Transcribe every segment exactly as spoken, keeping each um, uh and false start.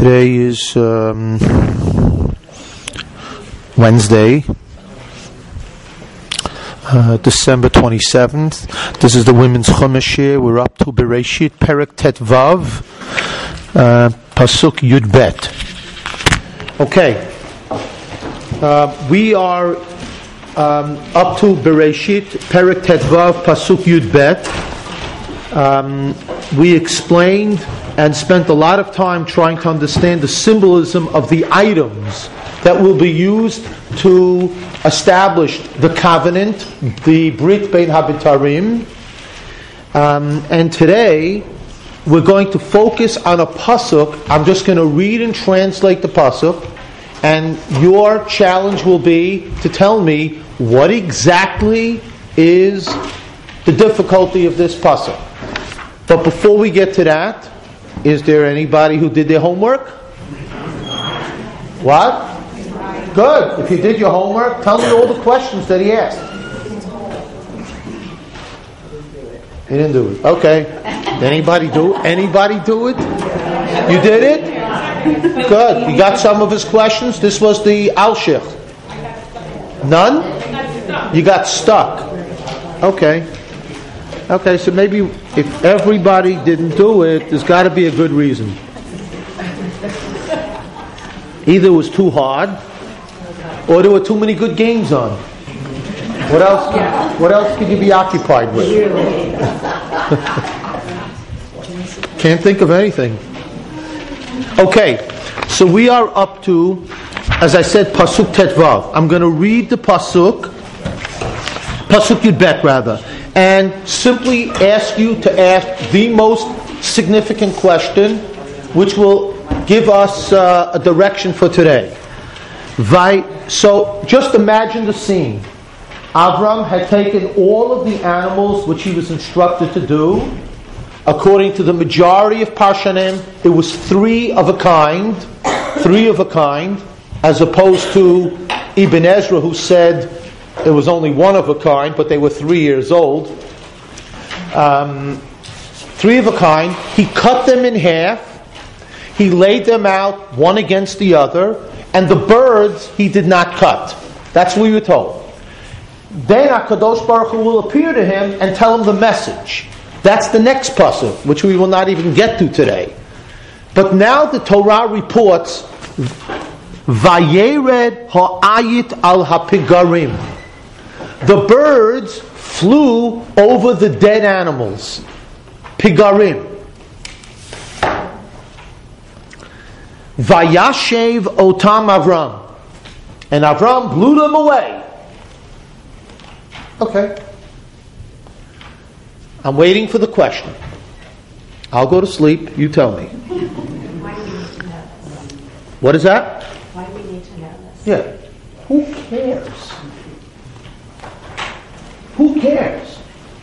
Today is um, Wednesday, uh, December twenty-seventh. This is the Women's Chumash here. We're up to Bereshit, Perek Tet Vav, uh, Pasuk Yud Bet. Okay. Uh, we are um, up to Bereshit, Perek Tet Vav, Pasuk Yud Bet. Um, we explained and spent a lot of time trying to understand the symbolism of the items that will be used to establish the covenant, the Brit Bein HaBitarim. Um, and today, we're going to focus on a pasuk. I'm just going to read and translate the pasuk, and your challenge will be to tell me what exactly is the difficulty of this pasuk. But before we get to that, is there anybody who did their homework? What? Good. If you did your homework, tell me all the questions that he asked. He didn't do it. Okay. Did anybody do it? Anybody do it? You did it? Good. You got some of his questions? This was the Alshich. None? You got stuck. Okay. Okay, so maybe if everybody didn't do it, there's got to be a good reason. Either it was too hard, or there were too many good games on. What else? What else could you be occupied with? Can't think of anything. Okay, so we are up to, as I said, Pasuk Tet Vav. I'm going to read the Pasuk, Pasuk Yud Bet rather, and simply ask you to ask the most significant question, which will give us uh, a direction for today. Vi- so just imagine the scene. Avram had taken all of the animals which he was instructed to do. According to the majority of Parshanim, it was three of a kind, three of a kind, as opposed to Ibn Ezra, who said it was only one of a kind, but they were three years old. Um, three of a kind. He cut them in half. He laid them out one against the other, and the birds he did not cut. That's what we were told. Then HaKadosh Baruch Hu will appear to him and tell him the message. That's the next pasuk, which we will not even get to today. But now the Torah reports, Vayered ha'ayit al hapigarim. The birds flew over the dead animals. Pigarim. Vayashev otam Avram. And Avram blew them away. Okay. I'm waiting for the question. I'll go to sleep. You tell me. Why do we need to know this? What is that? Why do we need to know this? Yeah. Who cares? Who cares?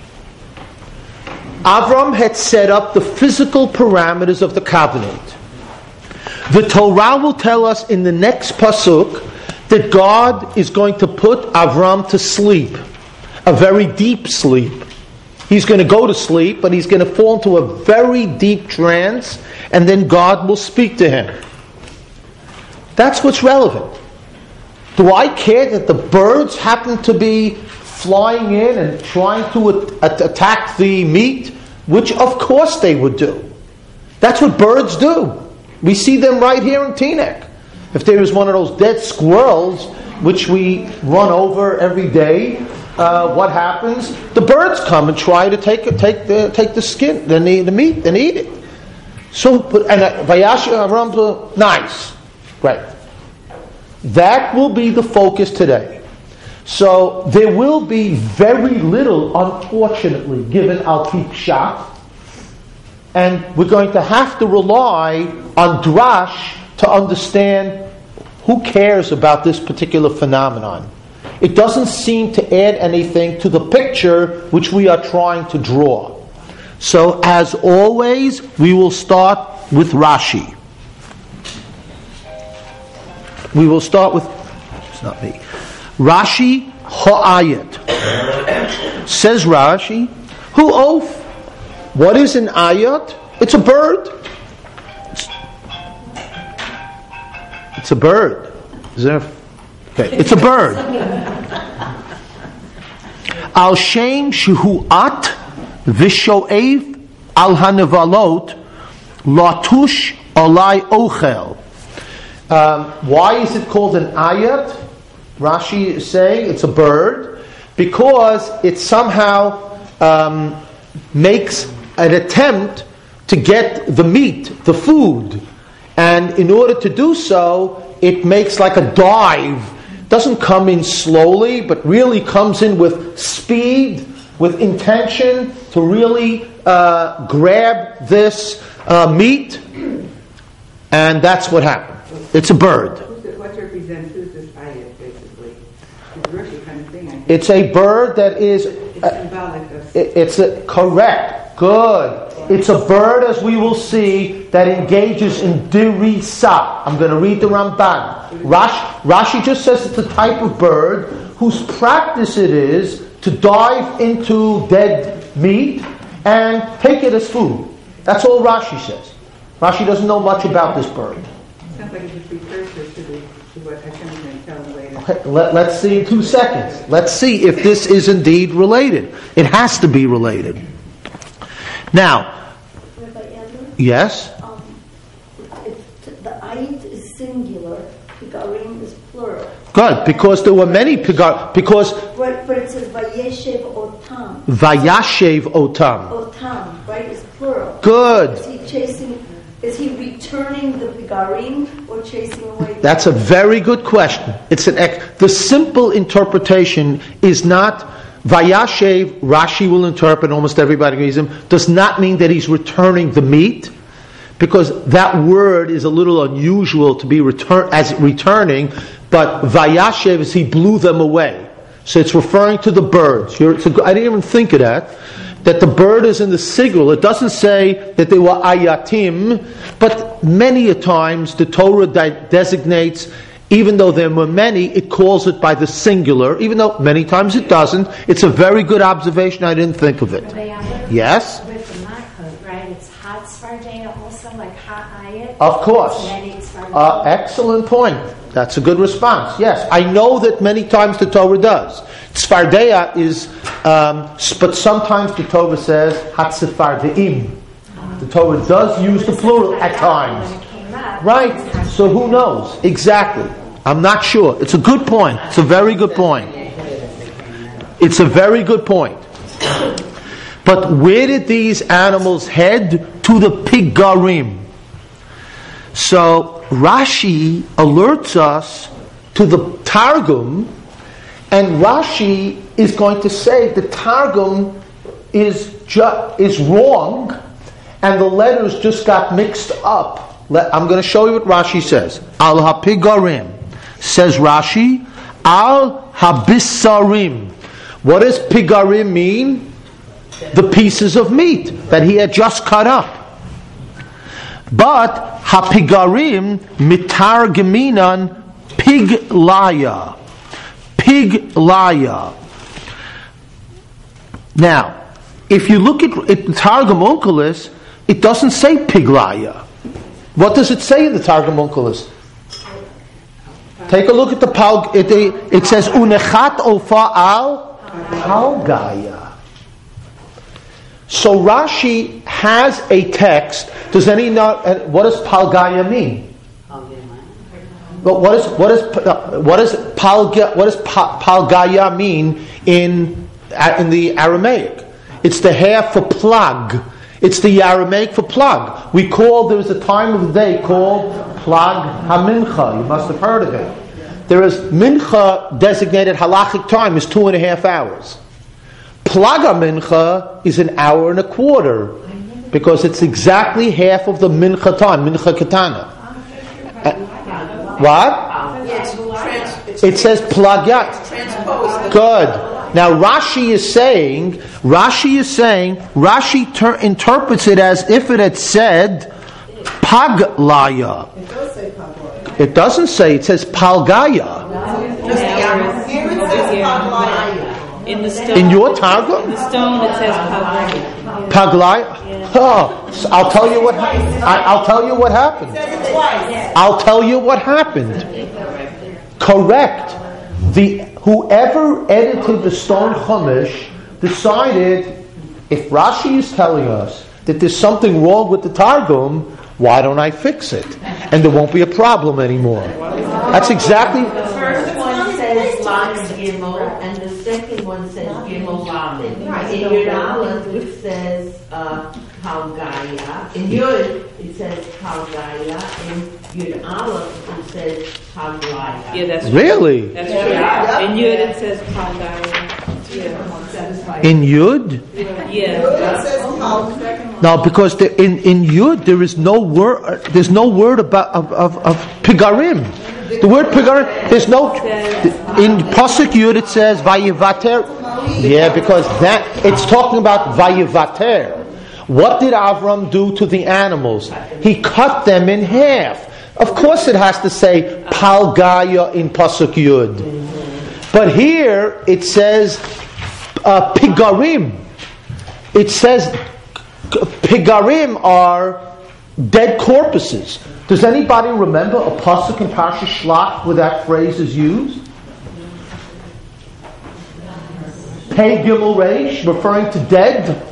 Avram had set up the physical parameters of the covenant. The Torah will tell us in the next pasuk that God is going to put Avram to sleep, a very deep sleep. He's going to go to sleep, but he's going to fall into a very deep trance, and then God will speak to him. That's what's relevant. Do I care that the birds happen to be flying in and trying to at- attack the meat? Which of course they would do. That's what birds do. We see them right here in Teaneck. If there is one of those dead squirrels, which we run over every day, uh, what happens? The birds come and try to take take the take the skin, then the, the meat, and eat it. So, but and Vayash Avram, nice, great. That will be the focus today. So there will be very little, unfortunately, given al pi pshat, and we're going to have to rely on drash to understand who cares about this particular phenomenon. It doesn't seem to add anything to the picture which we are trying to draw. So, as always, we will start with Rashi. We will start with, it's not me. Rashi ha'ayat. Says Rashi, who oaf? What is an ayat? It's a bird. It's a bird. Is there? Okay, it's a bird. Al shem shehu at vishoev al hanevalot latush alai ochel. Um, why is it called an ayat? Rashi is saying it's a bird because it somehow um, makes an attempt to get the meat, the food, and in order to do so, it makes like a dive. Doesn't come in slowly, but really comes in with speed, with intention to really uh, grab this uh, meat, and that's what happened. It's a bird. What represents who's this ayat, basically? It's a rookie kind of thing, I think. It's a bird that is... It's uh, symbolic of... it, it's a, correct. Good. It's a bird, as we will see, that engages in dirisa. I'm going to read the Ramban. Rashi, Rashi just says it's a type of bird whose practice it is to dive into dead meat and take it as food. That's all Rashi says. Rashi doesn't know much about this bird. Sounds like it just refers to, the, to what Hashem is going to tell him later. Okay, let, let's see in two seconds. Let's see if this is indeed related. It has to be related. Now, Rabbi Andrew? yes? Um, it's, the ayat is singular, pigarim is plural. Good, because there were many pigar, because But, but it says vayeshev otam. vayashev otam. Otam, right, is plural. Good. Is he chasing, is he returning the pigarim or chasing away? The That's a very good question. It's an ex- the simple interpretation is not vayashev. Rashi will interpret, almost everybody agrees him, does not mean that he's returning the meat, because that word is a little unusual to be return as returning. But vayashev is he blew them away. So it's referring to the birds. You're, it's a, I didn't even think of that. That the bird is in the singular. It doesn't say that they were ayatim, but many a times the Torah de- designates, even though there were many, it calls it by the singular, even though many times it doesn't. It's a very good observation. I didn't think of it. Yes? With the Makot, right? It's hot Svardeya also, like hot ayat. Of course. Many Svardeya. Uh, excellent point. That's a good response. Yes, I know that many times the Torah does. Tzfardeya is, um, but sometimes the Torah says Hatzfardeim. The Torah does use the plural at times. Right. So who knows? Exactly. I'm not sure. It's a good point. It's a very good point. It's a very good point. But where did these animals head? To the pigarim. So Rashi alerts us to the Targum, and Rashi is going to say the Targum is ju- is wrong, and the letters just got mixed up. Let, I'm going to show you what Rashi says. Al hapigarim, says Rashi. Al habisarim. What does pigarim mean? The pieces of meat that he had just cut up. But hapigarim mitargeminan piglaya, piglaya. Now, if you look at it, Targum Onkelos, it doesn't say piglaya. What does it say in the Targum Onkelos? Take a look at the pal. It, it says unechat ofa al palgaya. So Rashi has a text. Does any not? What does palgaya mean? But what is what is what is palga? What does palgaya mean in in the Aramaic? It's the half for plug. It's the Aramaic for plug. We call there is a time of the day called plug hamincha. You must have heard of it. There is mincha designated halachic time is two and a half hours. Plaga mincha is an hour and a quarter, because it's exactly half of the mincha time, mincha katana. Uh, what? It says plagat. Good. Now Rashi is saying, Rashi is saying, Rashi ter- interprets it as if it had said paglaya. It doesn't say. It says palgaya. In the stone, in your Targum? in the stone it says paglaya. Paglaya? Oh, so I'll tell you what. I, I'll tell you what happened. I'll tell you what happened. Correct. The whoever edited the Stone Chumash decided, if Rashi is telling us that there's something wrong with the Targum, why don't I fix it? And there won't be a problem anymore. That's exactly. The first one says Lamed Gimel, and the second one says Gimel Lamed. In Yud Aleph, it says uh, Palgaya. In Yud, it says Palgaya. In Yud Aleph, it says Paglaya. Yeah, that's Really? That's true. Yeah. In Yud, it says Palgaya. Yeah. In Yud? Yeah. No, because the, in in Yud there is no word. There's no word about of of, of pigarim. The word pigarim. There's no in pasuk Yud. It says vayivater. Yeah, because that it's talking about vayivater. What did Avram do to the animals? He cut them in half. Of course, it has to say palgaya in pasuk Yud. But here it says uh, pigarim. It says pigarim are dead corpses. Does anybody remember a pasuk in Parsha Shlach where that phrase is used? Pei Gimel Reish, referring to dead.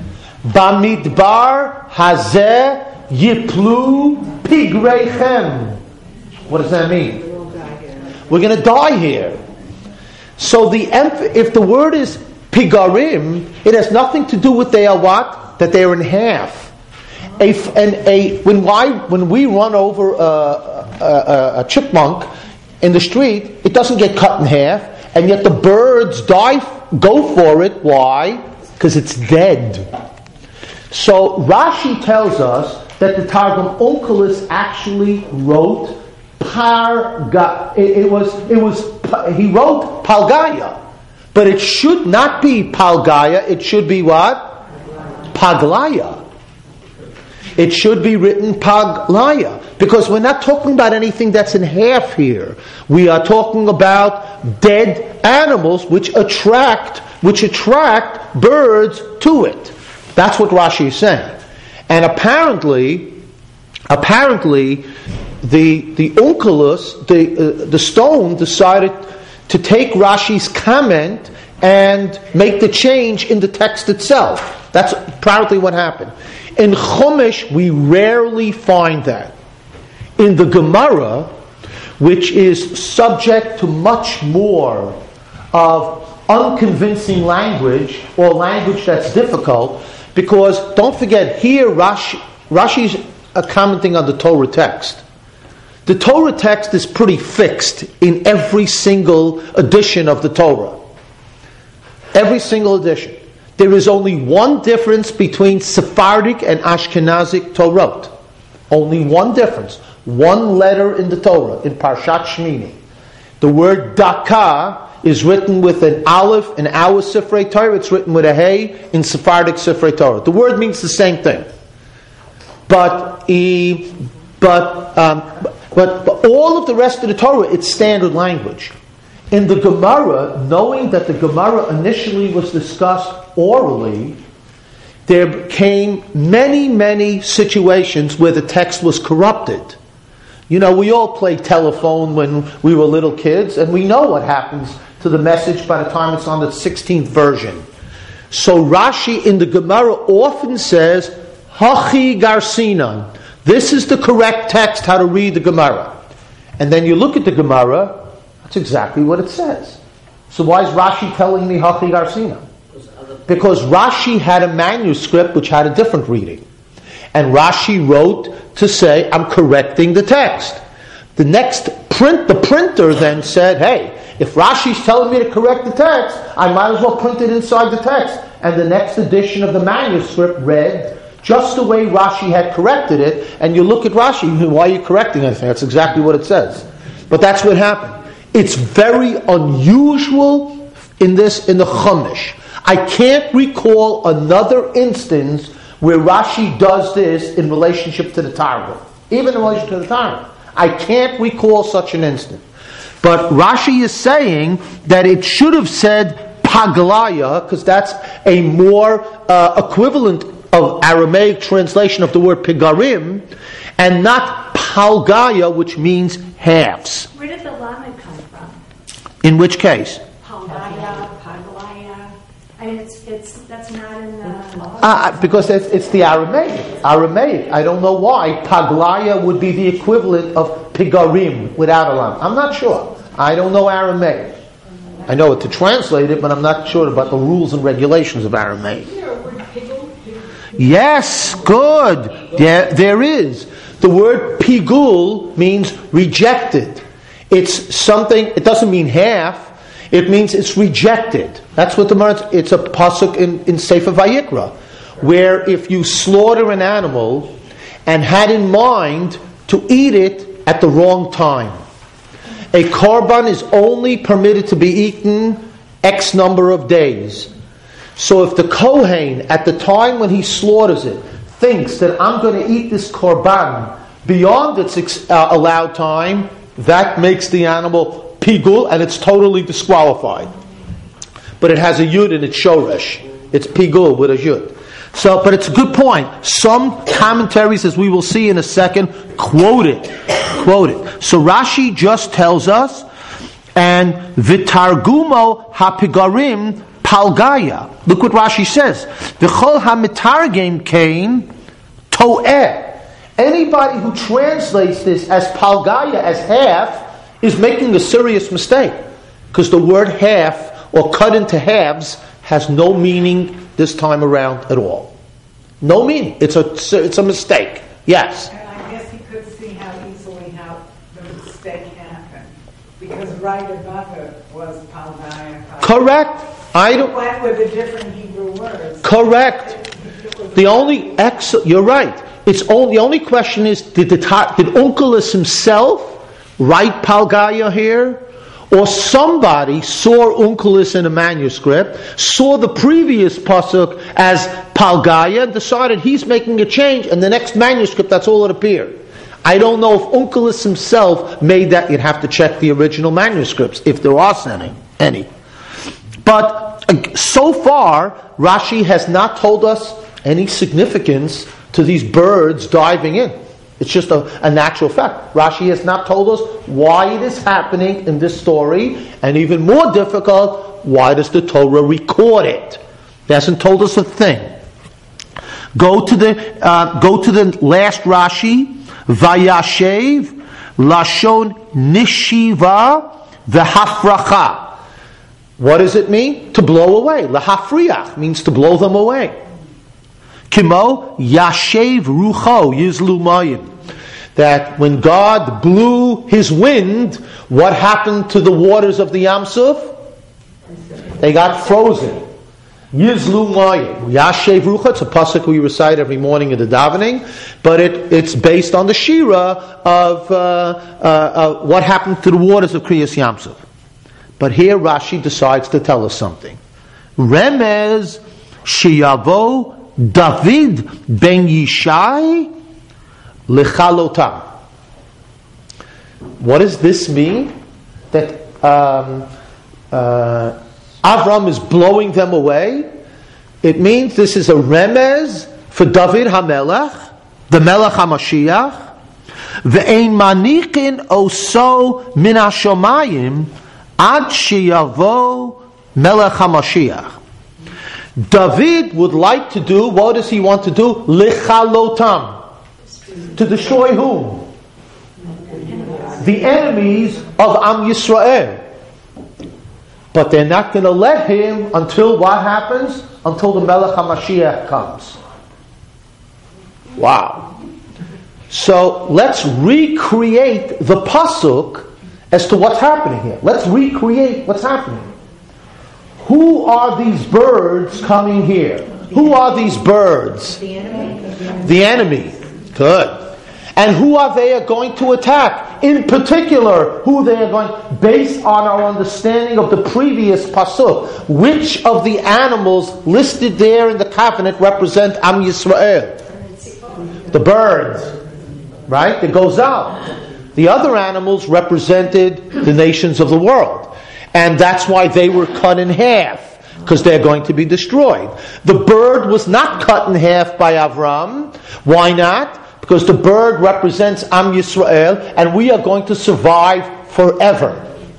Bamidbar hazeh yiplu pigreichem. What does that mean? We're going to die here. So the if the word is pigarim, it has nothing to do with they are what? That they are in half. A, and a when why when we run over a, a, a chipmunk in the street, it doesn't get cut in half, and yet the birds die, go for it. Why? Because it's dead. So Rashi tells us that the Targum Onkelos actually wrote parga. It, it was it was he wrote palgaya. But it should not be Palgaya, it should be what? Paglaya. It should be written Paglaya. Because we're not talking about anything that's in half here. We are talking about dead animals which attract which attract birds to it. That's what Rashi is saying. And apparently apparently the the Onkelos, the uh, the stone decided to take Rashi's comment and make the change in the text itself. That's apparently what happened. In Chumash, we rarely find that. In the Gemara, which is subject to much more of unconvincing language, or language that's difficult, because don't forget, here Rashi, Rashi's uh, commenting on the Torah text. The Torah text is pretty fixed in every single edition of the Torah. Every single edition. There is only one difference between Sephardic and Ashkenazic Torah. Only one difference. One letter in the Torah, in Parshat Shmini. The word Daka is written with an Aleph in our Sifrei Torah. It's written with a Hey in Sephardic Sifrei Torah. The word means the same thing. But he, but um, But, but all of the rest of the Torah, it's standard language. In the Gemara, knowing that the Gemara initially was discussed orally, there came many, many situations where the text was corrupted. You know, we all played telephone when we were little kids, and we know what happens to the message by the time it's on the sixteenth version. So Rashi in the Gemara often says, Hachi Garsinan. This is the correct text how to read the Gemara. And then you look at the Gemara, that's exactly what it says. So why is Rashi telling me Hachi Garsina? Because Rashi had a manuscript which had a different reading. And Rashi wrote to say, I'm correcting the text. The next print, the printer then said, hey, if Rashi's telling me to correct the text, I might as well print it inside the text. And the next edition of the manuscript read just the way Rashi had corrected it, and you look at Rashi, why are you correcting anything? That's exactly what it says. But that's what happened. It's very unusual in this, in the Chumash. I can't recall another instance where Rashi does this in relationship to the Targum. Even in relation to the Targum. I can't recall such an instance. But Rashi is saying that it should have said Paglaya, because that's a more uh, equivalent of Aramaic translation of the word pigarim, and not palgaya, which means halves. Where did the lamed come from? In which case? Palgaya, Paglaya. I mean, it's, it's, that's not in the... Uh, because it's, it's the Aramaic. Aramaic. I don't know why. Paglaya would be the equivalent of pigarim without a lam. I'm not sure. I don't know Aramaic. I know it to translate it, but I'm not sure about the rules and regulations of Aramaic. Yes, good. There, there is. The word pigul means rejected. It's something, it doesn't mean half. It means it's rejected. That's what the Mar- it's a pasuk in, in Sefer Vayikra, where if you slaughter an animal and had in mind to eat it at the wrong time, a korban is only permitted to be eaten X number of days. So if the Kohen, at the time when he slaughters it, thinks that I'm going to eat this korban beyond its uh, allowed time, that makes the animal pigul, and it's totally disqualified. But it has a yud in its shoresh. It's pigul with a yud. So, but it's a good point. Some commentaries, as we will see in a second, quote it. Quote it. So Rashi just tells us, and vitargumo hapigarim palgaya. Look what Rashi says. V'chol hamitargim kain to'eh. Anybody who translates this as palgaya, as half, is making a serious mistake. Because the word half, or cut into halves, has no meaning this time around at all. No meaning. It's a, it's a mistake. Yes? And I guess he could see how easily how the mistake happened. Because right above it was palgaya. Correct. I don't... What were the different Hebrew words? Correct. The only... Ex- you're right. It's only, the only question is, did, the, did Onkelos himself write palgaya here? Or somebody saw Onkelos in a manuscript, saw the previous pasuk as palgaya, and decided he's making a change, and the next manuscript, that's all it appeared. I don't know if Onkelos himself made that. You'd have to check the original manuscripts, if there are any. any. But uh, so far, Rashi has not told us any significance to these birds diving in. It's just a, a natural fact. Rashi has not told us why it is happening in this story, and even more difficult, why does the Torah record it? It hasn't told us a thing. Go to the uh, go to the last Rashi, Vayashev Lashon Nishiva V'Hafracha. What does it mean? To blow away. Lahafriach means to blow them away. Kimo Yashev Rucho Yizlu Mayim. That when God blew His wind, what happened to the waters of the Yam Suf? They got frozen. Yizlu Mayim. Yashev Rucho. It's a pasuk we recite every morning in the davening, but it, it's based on the shira of uh, uh, uh, what happened to the waters of Kriyas Yam Suf. But here Rashi decides to tell us something. Remez Sheyavo David ben Yishai lechalotam. What does this mean? That um, uh, Avram is blowing them away? It means this is a remez for David HaMelech, the Melech HaMashiach. Ve'ein manikin oso min hashomayim ad sheyavo Melech HaMashiach. David would like to do, what does he want to do? Lichalotam. To destroy whom? The enemies of Am Yisrael. But they're not going to let him until what happens? Until the Melech HaMashiach comes. Wow. So let's recreate the pasuk as to what's happening here. Let's recreate what's happening. Who are these birds coming here? Who are these birds? The enemy. The enemy. Good. And who are they going to attack? In particular, who they are going, based on our understanding of the previous pasuk, which of the animals listed there in the covenant represent Am Yisrael? The birds. Right? It goes out. The other animals represented the nations of the world. And that's why they were cut in half. because they're going to be destroyed. The bird was not cut in half by Avram. Why not? Because the bird represents Am Yisrael, and we are going to survive forever.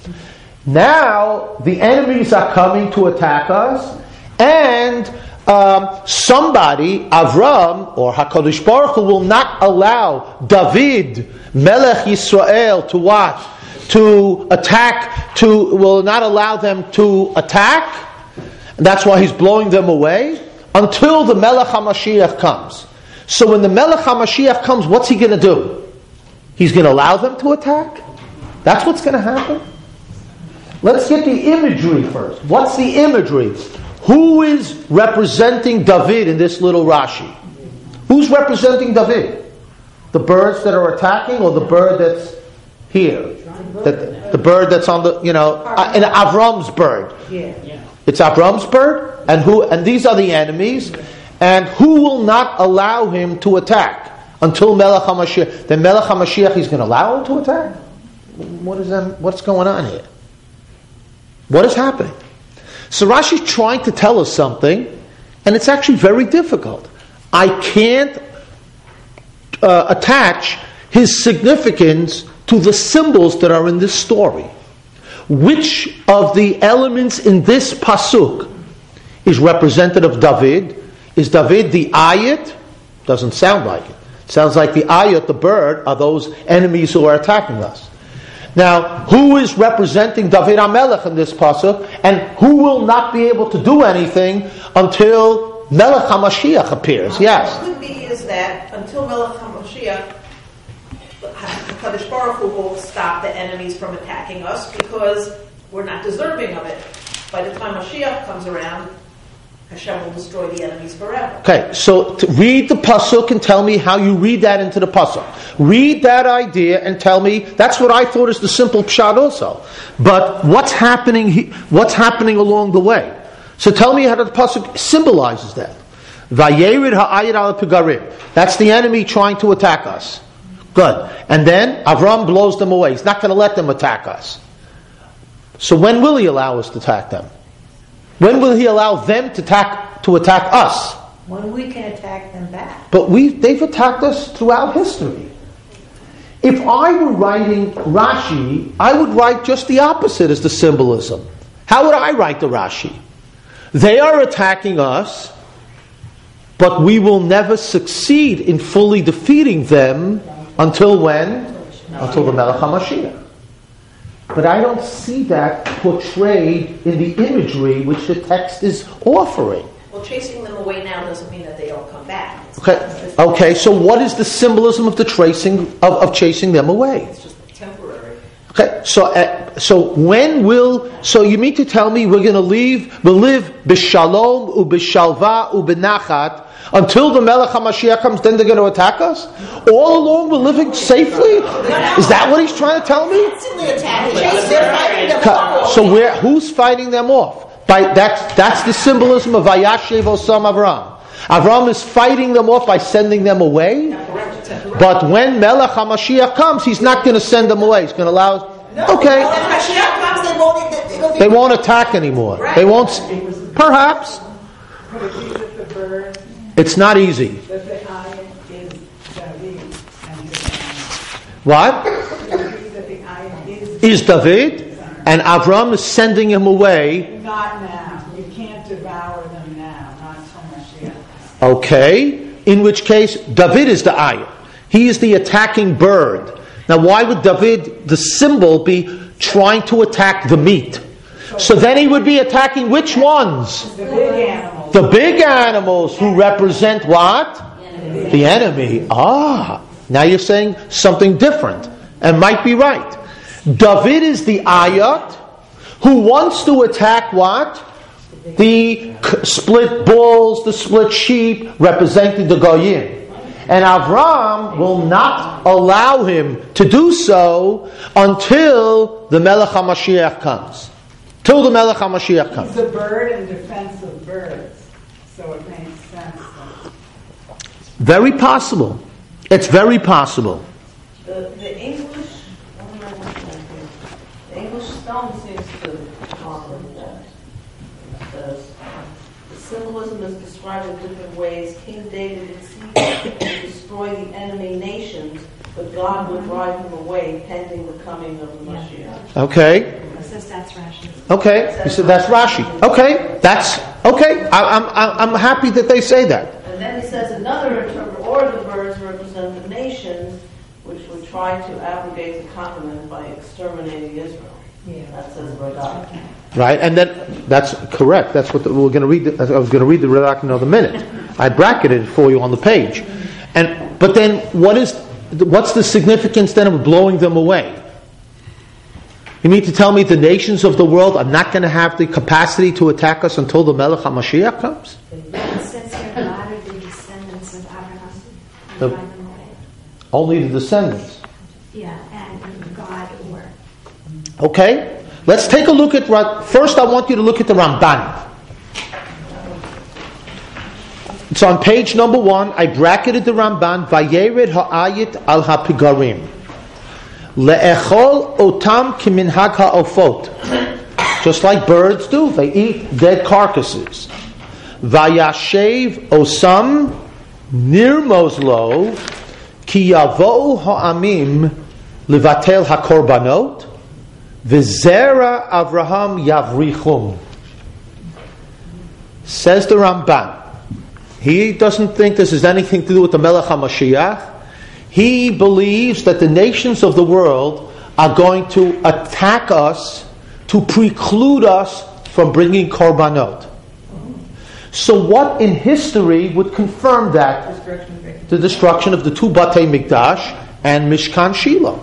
Now, the enemies are coming to attack us, and um, somebody, Avram, or HaKadosh Baruch Hu, will not allow David, Melech Yisrael, to what? To attack, to, will not allow them to attack. And that's why he's blowing them away, until the Melech HaMashiach comes. So when the Melech HaMashiach comes, what's he going to do? He's going to allow them to attack? That's what's going to happen? Let's get the imagery first. What's the imagery? Who is representing David in this little Rashi? Who's representing David? The birds that are attacking, or the bird that's here? That, the bird that's on the, you know, uh, in Avram's bird. It's Avram's bird, and who? And these are the enemies. And who will not allow him to attack until Melech HaMashiach? Then Melech HaMashiach, he's going to allow him to attack? What is that? What's going on here? What is happening? So Rashi's trying to tell us something, and it's actually very difficult. I can't uh, attach his significance to the symbols that are in this story. Which of the elements in this pasuk is representative of David? Is David the ayat? Doesn't sound like it. It sounds like the ayat, the bird, are those enemies who are attacking us. Now, who is representing David HaMelech in this pasuk, and who will not be able to do anything until Melech HaMashiach appears? Yes. What could be is that until Melech HaMashiach, HaKadosh Baruch Hu will stop the enemies from attacking us because we're not deserving of it. By the time Mashiach comes around, Hashem will destroy the enemies forever. Okay, so to read the pasuk and tell me how you read that into the pasuk. Read that idea and tell me. That's what I thought is the simple pshat also. But what's happening? What's happening along the way? So tell me how the pasuk symbolizes that. Vayerid ha'ayir al pigarim. That's the enemy trying to attack us. Good. And then Avram blows them away. He's not going to let them attack us. So when will he allow us to attack them? When will he allow them to attack to attack us? When we can attack them back. But we they've attacked us throughout history. If I were writing Rashi, I would write just the opposite as the symbolism. How would I write the Rashi? They are attacking us, but we will never succeed in fully defeating them until when? Until the Melech HaMashiach. But I don't see that portrayed in the imagery which the text is offering. Well, chasing them away now doesn't mean that they don't come back. It's Okay. Okay. So, what is the symbolism of the tracing of, of chasing them away? It's just temporary. Okay. So, uh, so when will? So you mean to tell me we're going to leave? We'll live b'shalom u'b'shalva u'b'nachat until the Melech HaMashiach comes? Then they're going to attack us. All along we're living safely. Is that what he's trying to tell me? So where? Who's fighting them off? By that's that's the symbolism of Vayashev Osam Avram. Avram is fighting them off by sending them away. But when Melech HaMashiach comes, he's not going to send them away. He's going to allow. Okay. They won't attack anymore. They won't. Perhaps. It's not easy. What? Is David? And Avram is sending him away. Not now. You can't devour them now. Not so much yet. Okay. In which case, David is the ayah. He is the attacking bird. Now, why would David, the symbol, be trying to attack the meat? So then he would be attacking which ones? The big animals. The big animals who represent what? The enemy. Ah. Now you're saying something different. And might be right. David is the ayat who wants to attack what? The split bulls, the split sheep, representing the Goyim. And Avram will not allow him to do so until the Melech HaMashiach comes. Till the Melech HaMashiach comes. He's a bird in defense of birds. So it makes sense. Very possible. It's very possible. The, the English, the English stone seems to talk of that. The says, the symbolism is described in different ways. King David exceeded to destroy the enemy nations, but God would drive him away pending the coming of the Mashiach. Okay. It says that's Rashi. Okay. You said that's Rashi. Okay. That's okay. I, I'm I'm I'm happy that they say that. And then he says another interpreter, or the birds represent the nations, which would try to abrogate the continent by exterminating Israel. Yeah. That says Radak. Right, and then that's correct. That's what the, we're going to read. The, I was going to read the Radak in another minute. I bracketed it for you on the page. And but then what is what's the significance then of blowing them away? You mean to tell me the nations of the world are not going to have the capacity to attack us until the Melech HaMashiach comes? It says here, God are the descendants of Abraham. The- Drive them away. Only the descendants. Yeah, and God or. Okay, let's take a look at Ra- first. I want you to look at the Ramban. It's on page number one. I bracketed the Ramban. Vayered ha'ayit al hapigarim le'echol otam kiminhag ha'ofot. Just like birds do, they eat dead carcasses. Vayashev osam nirmozlo ki yavo ha'amim levatel hakorbanot. V'zera Avraham Yavrichum. Says the Ramban. He doesn't think this has anything to do with the Melech HaMashiach. He believes that the nations of the world are going to attack us to preclude us from bringing korbanot. So what in history would confirm that? The destruction of the two Batei Mikdash and Mishkan Shiloh.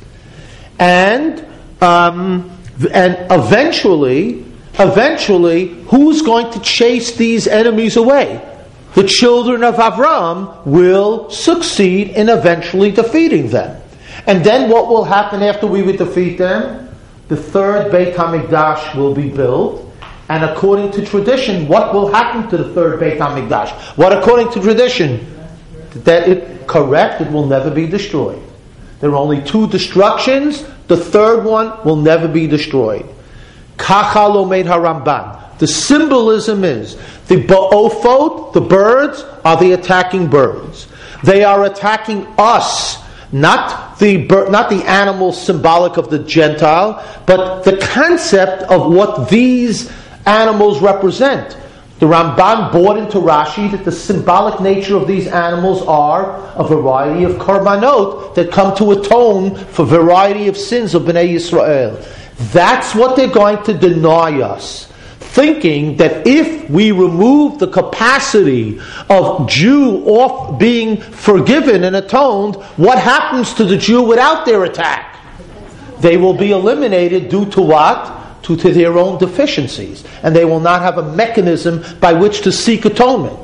And Um, and eventually, eventually, who's going to chase these enemies away? The children of Avram will succeed in eventually defeating them. And then what will happen after we would defeat them? The third Beit HaMikdash will be built. And according to tradition, what will happen to the third Beit HaMikdash? What according to tradition? That it, correct, it will never be destroyed. There are only two destructions. The third one will never be destroyed. Kacha lomed haRamban. The symbolism is the ba'ofot, the birds, are the attacking birds. They are attacking us, not the bir- not the animal symbolic of the Gentile, but the concept of what these animals represent. The Ramban brought into Rashi that the symbolic nature of these animals are a variety of korbanot that come to atone for a variety of sins of Bnei Yisrael. That's what they're going to deny us, thinking that if we remove the capacity of Jew off being forgiven and atoned, what happens to the Jew without their attack? They will be eliminated due to what? Due to their own deficiencies. And they will not have a mechanism by which to seek atonement.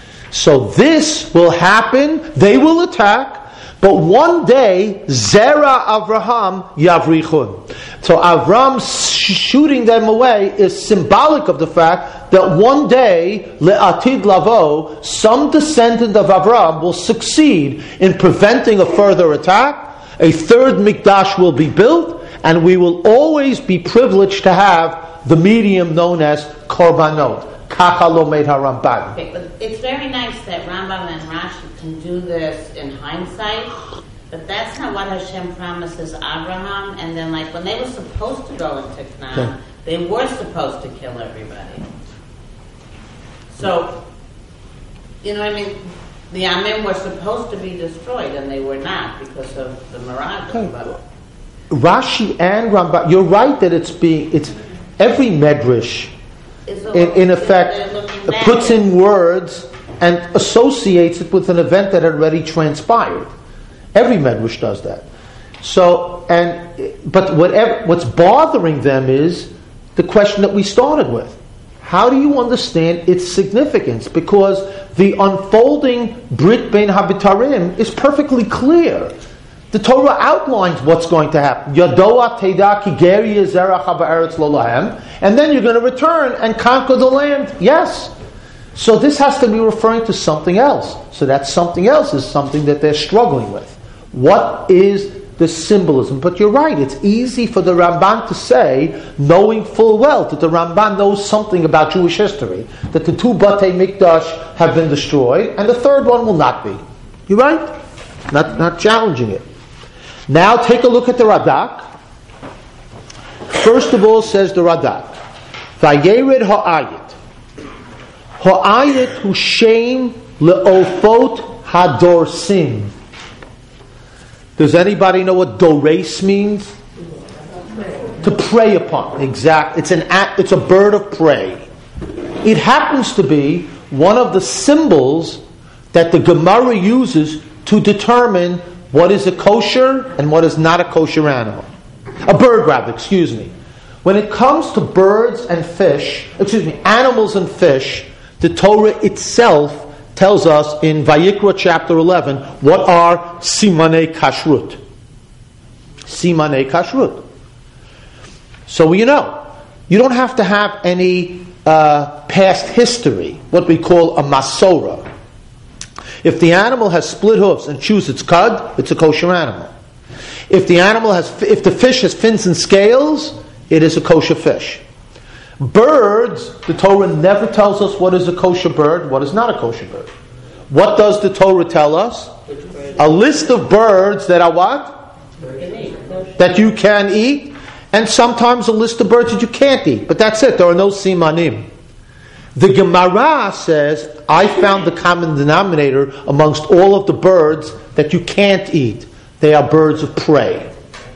So this will happen. They will attack. But one day, Zera Avraham Yavrichun. So Avram shooting them away is symbolic of the fact that one day, Le'atid Lavo, some descendant of Avram will succeed in preventing a further attack. A third Mikdash will be built. And we will always be privileged to have the medium known as korbanot. Kacha lomed haRamban. Okay, but it's very nice that Rambam and Rashi can do this in hindsight, but that's not what Hashem promises Abraham. And then, like when they were supposed to go into Canaan, Okay. they were supposed to kill everybody. So, you know, what I mean, the Amim were supposed to be destroyed, and they were not because of the mirage. Okay. Rashi and Ramban, you're right that it's being, it's every medrash in, in effect puts in words and associates it with an event that had already transpired. Every medrash does that. So, and but whatever what's bothering them is the question that we started with. How do you understand its significance? Because the unfolding Brit Bein Habitarim is perfectly clear. The Torah outlines what's going to happen. Yadoa Teda Ki Geri Zerach Ha'Ba'eretz Lo Lahem, and then you're going to return and conquer the land. Yes. So this has to be referring to something else. So that something else is something that they're struggling with. What is the symbolism. But you're right, it's easy for the Ramban to say, knowing full well that the Ramban knows something about Jewish history, that the two Batei Mikdash have been destroyed, and the third one will not be. You're right? Not, not challenging it. Now take a look at the Radak. First of all, says the Radak, Vayered ha'ayit. Ha'ayit hu shem le'ofot hadorsim. Does anybody know what dores means? To prey upon. Exact. It's an it's a bird of prey. It happens to be one of the symbols that the Gemara uses to determine what is a kosher and what is not a kosher animal. A bird, rather, excuse me. When it comes to birds and fish, excuse me, animals and fish, the Torah itself tells us in Vayikra chapter eleven what are simanei kashrut. Simanei kashrut. So you know, you don't have to have any uh, past history, what we call a masora. If the animal has split hoofs and chews its cud, it's a kosher animal. If the animal has, if the fish has fins and scales, it is a kosher fish. Birds, the Torah never tells us what is a kosher bird, what is not a kosher bird. What does the Torah tell us? A list of birds that are what? That you can eat, and sometimes a list of birds that you can't eat. But that's it, there are no simanim. The Gemara says, I found the common denominator amongst all of the birds that you can't eat. They are birds of prey.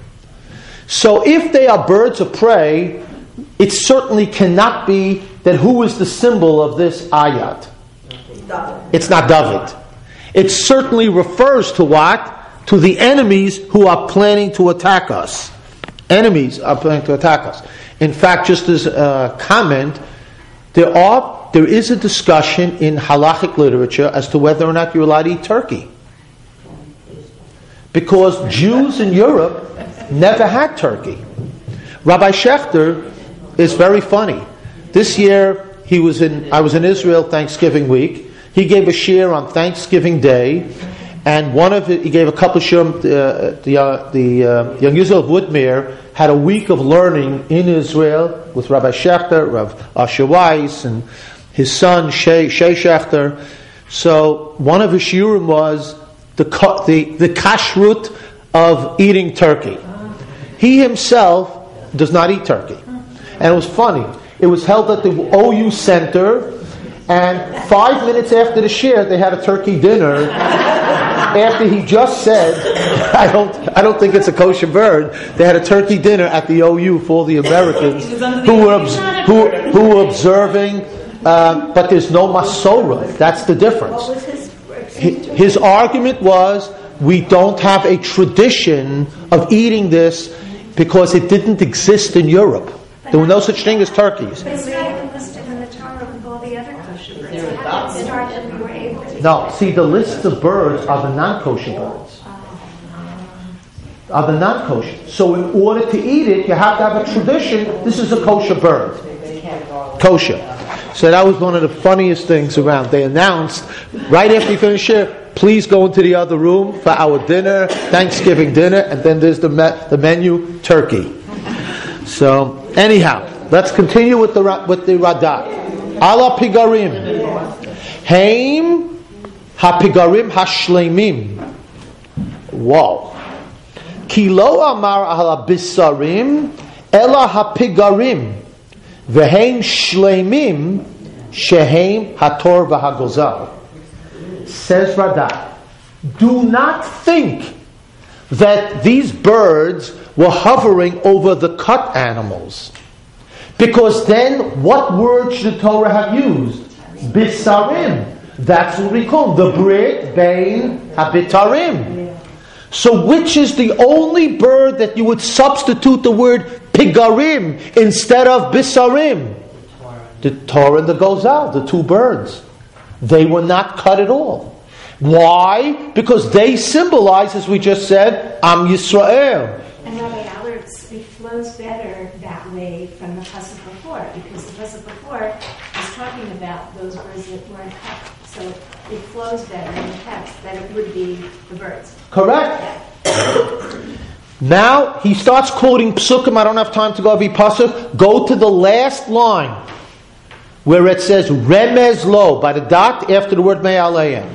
So if they are birds of prey, it certainly cannot be that who is the symbol of this ayat? It's not David. It certainly refers to what? To the enemies who are planning to attack us. Enemies are planning to attack us. In fact, just as a comment, there are there is a discussion in halachic literature as to whether or not you're allowed to eat turkey. Because Jews in Europe never had turkey. Rabbi Schechter is very funny. This year he was in I was in Israel Thanksgiving week. He gave a shiur on Thanksgiving Day, and one of it, he gave a couple of shiurim. Uh, the uh, the uh, Young Yisrael of Woodmere had a week of learning in Israel with Rabbi Schechter, Rav Asher Weiss, and his son Shea, Shea Schechter. So one of his shiurim was the the the kashrut of eating turkey. He himself does not eat turkey, and it was funny. It was held at the O U Center. And five minutes after the shiur, they had a turkey dinner. After he just said, "I don't, I don't think it's a kosher bird," they had a turkey dinner at the O U for all the Americans who were who, who were observing. Uh, but there's no masorah. That's the difference. What was his, his, his argument was we don't have a tradition of eating this because it didn't exist in Europe. There was no such thing as turkeys. But it's not even listed in the Torah of all the other kosher birds. How did it start that we were able to? No, see, the list of birds are the non-kosher birds. Are the non-kosher. So in order to eat it, you have to have a tradition. This is a kosher bird. Kosher. So that was one of the funniest things around. They announced, right after you finish shiur, please go into the other room for our dinner, Thanksgiving dinner, and then there's the me- the menu, turkey. So, anyhow, let's continue with the with the Radak. Ala pigarim. Haim ha-pigarim ha-shleimim. Whoa. Ki lo amar ala bisarim ela ha-pigarim. V'heim shleimim sheheim hator v'hagozal. Says Radak, do not think that these birds were hovering over the cut animals. Because then, what word should the Torah have used? Bisarim. That's what we call the Brit Bein Habitarim. So which is the only bird that you would substitute the word Pigarim instead of Bisarim? The Torah and the Gozal, the two birds. They were not cut at all. Why? Because they symbolize, as we just said, Am Yisrael. And Rabbi Allard, it flows better that way from the pasuk before, because the pasuk before is talking about those birds that weren't cut. So it flows better in the text that it would be the birds. Correct. Now he starts quoting psukim. I don't have time to go every pasuk. Go to the last line where it says remez lo by the dot after the word me'aleim.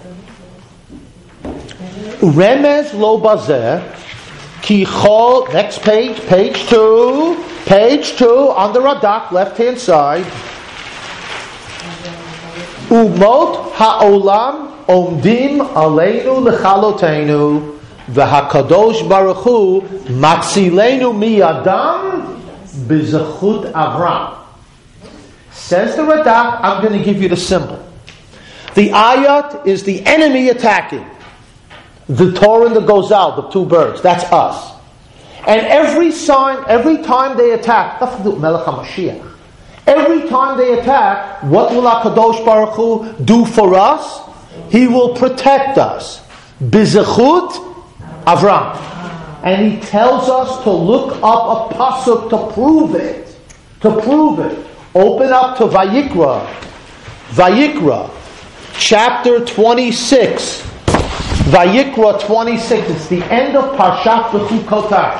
Remez lo bazeh ki chol. Next page, page two, page two on the radak, left hand side. Umot ha'olam omdim aleinu lechalotenu. V'hakadosh Baruch Hu matzilenu miyadam b'zechut Avram. Says the Radak, I'm going to give you the symbol. The ayat is the enemy attacking. The Torah and the Gozal, the two birds, that's us. And every sign, every time they attack, Melech HaMashiach, every time they attack, what will HaKadosh Baruch Hu do for us? He will protect us. B'zechut Avram. And he tells us to look up a pasuk to prove it. To prove it. Open up to Vayikra. Vayikra. Chapter twenty-six. Vayikra twenty-six. It's the end of Parshat B'chukotai.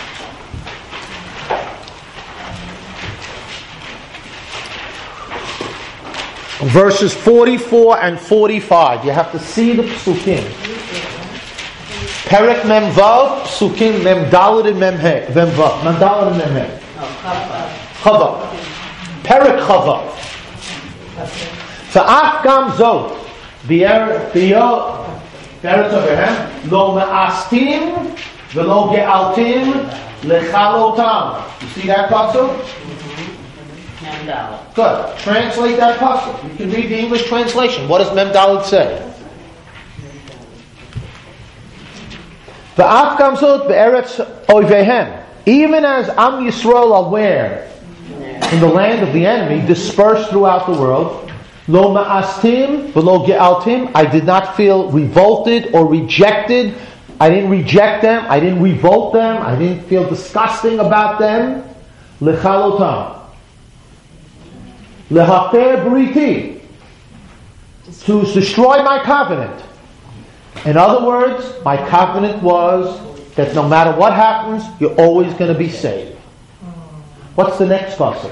Verses forty-four and forty-five. You have to see the psukim. Perek Mem Vav, Psukim Mem Daled and Mem He, Mem Vav, Mem Daled and Mem He. Chava. Perek Chava. Fa'af Gam Zot, Bi'er, Bi'er, Beretz Avraham, Lo Me'astim, V'lo Ge'altim, Lechalotam. You see that pasuk? Mem Daled. Good. Translate that pasuk. You can read the English translation. What does Mem Daled say? V'af Gam Zot Be'eretz Oivehem. Even as Am Yisrael are where? In the land of the enemy, dispersed throughout the world. Lo ma'astim v'lo ge'altim. I did not feel revolted or rejected. I didn't reject them. I didn't revolt them. I didn't feel disgusting about them. Lechalotam. Lehafer briti. To destroy my covenant. In other words, my covenant was that no matter what happens, you're always going to be saved. What's the next pasuk?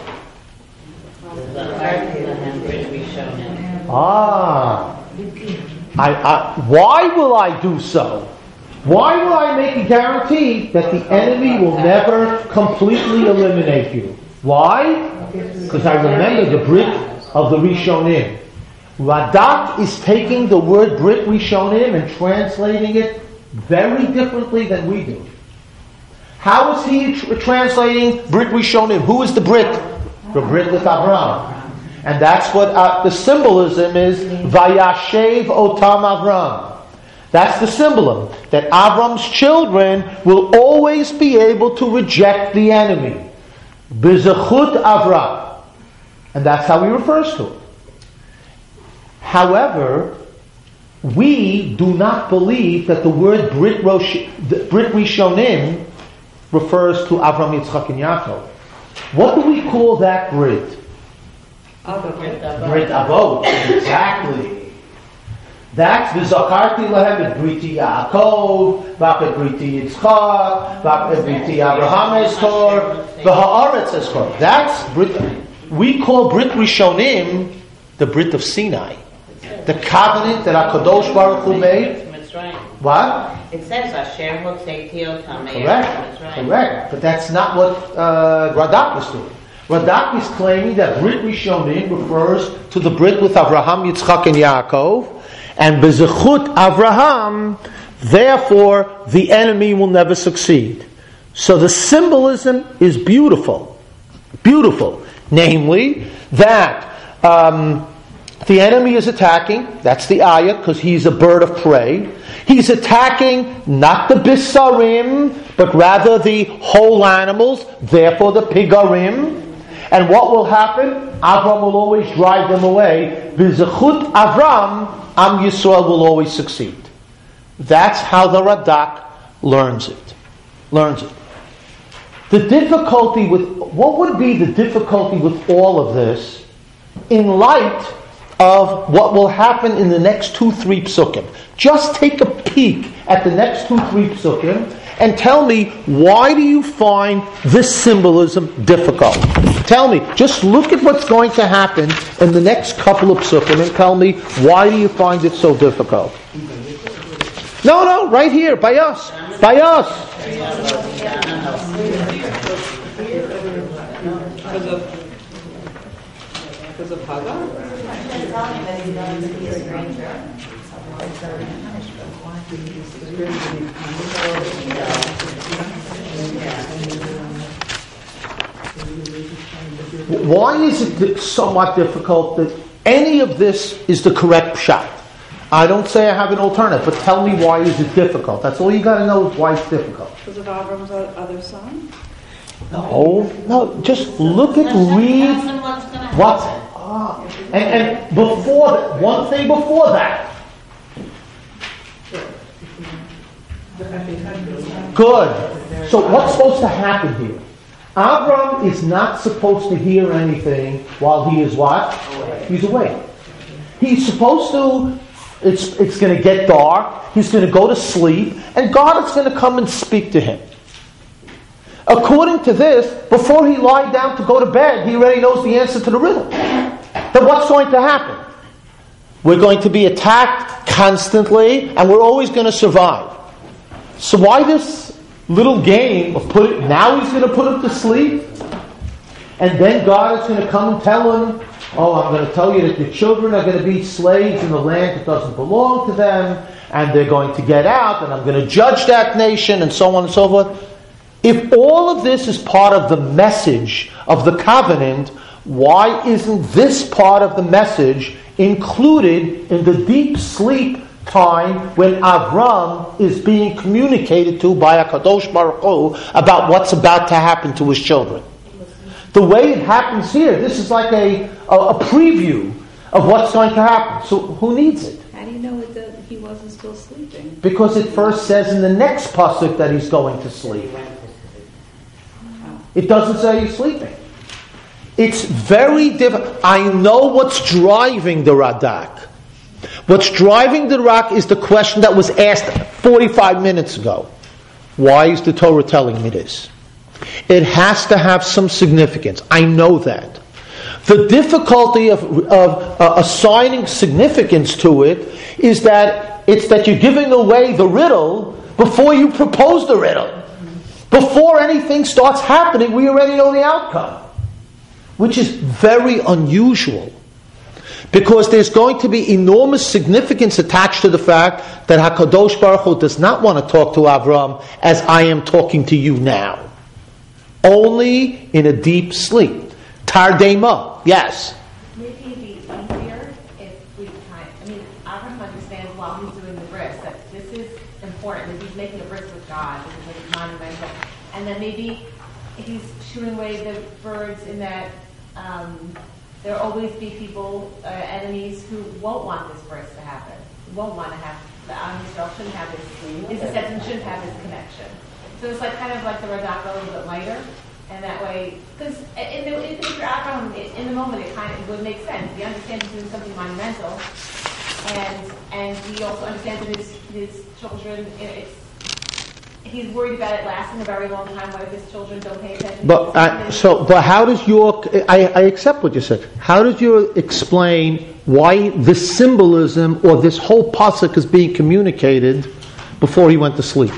Ah, I, I, why will I do so? Why will I make a guarantee that the enemy will never completely eliminate you? Why? Because I remember the Brit of the Rishonim. Radak is taking the word Brit Rishonim and translating it very differently than we do. How is he tr- translating Brit Rishonim? Who is the Brit? The Brit with Avram. And that's what uh, the symbolism is. Vayashev Otam Avram. That's the symbolism. That Avram's children will always be able to reject the enemy. B'zechut Avram. And that's how he refers to it. However, we do not believe that the word Brit, Rosh, Brit Rishonim refers to Avram, Yitzchak, and Yaakov. What do we call that Brit? Brit Avot. Exactly. That's the Zakarti Lehem, Briti Yaakov, V'apet Briti Yitzchak, V'apet Briti Abraham Eskor, V'ha'aretz Eskor. That's Brit. We call Brit Rishonim the Brit of Sinai. The covenant that HaKadosh Baruch Hu made. What? It says Asher Hotzeti Otam. Correct. Correct. But that's not what uh, Radak is doing. Radak is claiming that Brit Rishonim refers to the Brit with Avraham, Yitzchak, and Yaakov. And B'zechut Avraham, therefore, the enemy will never succeed. So the symbolism is beautiful. Beautiful. Namely, that um, the enemy is attacking. That's the ayat, because he's a bird of prey. He's attacking not the bisarim, but rather the whole animals, therefore the pigarim. And what will happen? Avram will always drive them away. B'zechut Avram, Am Yisrael will always succeed. That's how the Radak learns it. Learns it. The difficulty with, what would be the difficulty with all of this in light of what will happen in the next two, three psukim? Just take a peek at the next two, three psukim and tell me, why do you find this symbolism difficult? Tell me, just look at what's going to happen in the next couple of psukim and tell me, why do you find it so difficult? No, no, right here, by us. By us. Because of, because of Hagar? Why is it somewhat difficult that any of this is the correct pshat? I don't say I have an alternative, but tell me, why is it difficult? That's all you got to know, is why it's difficult. Because of Avram's other son? No, no, just look at, read what's, ah, and, and before that, one thing before that. Good. So what's supposed to happen here? Avram is not supposed to hear anything while he is what? He's awake. He's supposed to, it's, it's going to get dark, he's going to go to sleep, and God is going to come and speak to him. According to this, before he lied down to go to bed, he already knows the answer to the riddle. Then what's going to happen? We're going to be attacked constantly, and we're always going to survive. So why this little game of put it, now he's going to put him to sleep, and then God is going to come and tell him, oh, I'm going to tell you that the children are going to be slaves in the land that doesn't belong to them, and they're going to get out, and I'm going to judge that nation, and so on and so forth. If all of this is part of the message of the covenant, why isn't this part of the message included in the deep sleep time when Avram is being communicated to by HaKadosh Baruch Hu about what's about to happen to his children? The way it happens here, this is like a, a, a preview of what's going to happen. So who needs it? How do you know it, that he wasn't still sleeping? Because it first says in the next pasuk that he's going to sleep. It doesn't say he's sleeping. It's very difficult. I know what's driving the Radak. What's driving the Radak is the question that was asked forty-five minutes ago. Why is the Torah telling me this? It has to have some significance. I know that. The difficulty of, of uh, assigning significance to it is that it's that you're giving away the riddle before you propose the riddle. Before anything starts happening, we already know the outcome. Which is very unusual. Because there's going to be enormous significance attached to the fact that HaKadosh Baruch Hu does not want to talk to Avram as I am talking to you now. Only in a deep sleep. Tardema, yes. Maybe it'd be easier if we kind I mean, Avram understands while he's doing the bris that this is important, that he's making a bris with God, this is like monumental. And then maybe he's shooing away the birds in that um, there'll always be people, uh, enemies, who won't want this bris to happen, who won't want to have, the Am Yisrael shouldn't have this, his descendants shouldn't have this connection. So it's like kind of like the Radak a little bit lighter. And that way, because in the, if you're Avram, in the moment, it kind of it would make sense. He understands he's doing something monumental, and and he also understands that his his children, it's, he's worried about it lasting a very long time. What if his children don't pay attention? But uh, so, but how does your? I, I accept what you said. How did you explain why this symbolism or this whole pasuk is being communicated before he went to sleep?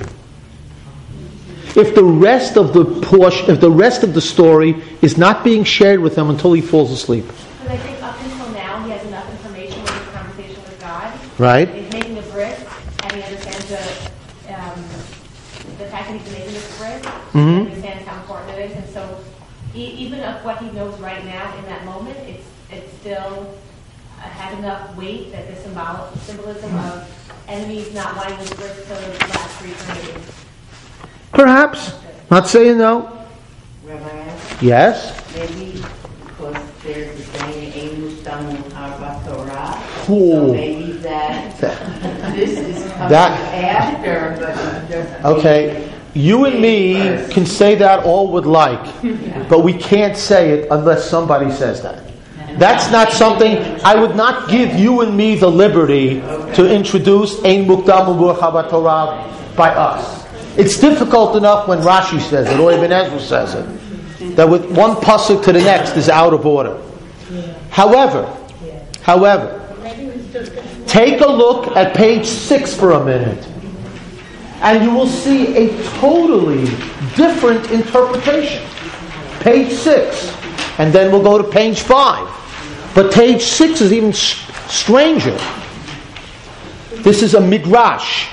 If the rest of the portion, if the rest of the story is not being shared with him until he falls asleep. Because I think up until now he has enough information with his conversation with God. Right. He's making a bris, and he understands the um, the fact that he's making this bris. Mm-hmm. He understands how important it is, and so he, even of what he knows right now in that moment, it's it still uh, has enough weight that the symbol symbolism of enemies not wanting this bris to last for eternity. Perhaps. Not saying no. Rabbi, Yes. maybe because there's the saying, "Ein mustamu harba Torah," Ooh. so maybe that this is coming That- after, but it doesn't. Okay. You and me can say that all would like, but we can't say it unless somebody says that. That's not something, I would not give you and me the liberty to introduce Ein Mukdam U'Burcha B'Torah by us. It's difficult enough when Rashi says it or Ibn Ezra says it, that with one pasuk to the next is out of order. However, however, take a look at page six for a minute, and you will see a totally different interpretation. Page six, and then we'll go to page five. But page six is even sh- stranger. This is a midrash.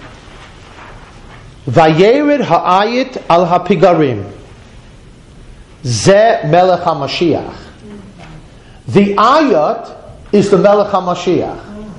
Vayered ha'ayit al hapigarim. Ze melech hamashiach. The ayat is the melech hamashiach.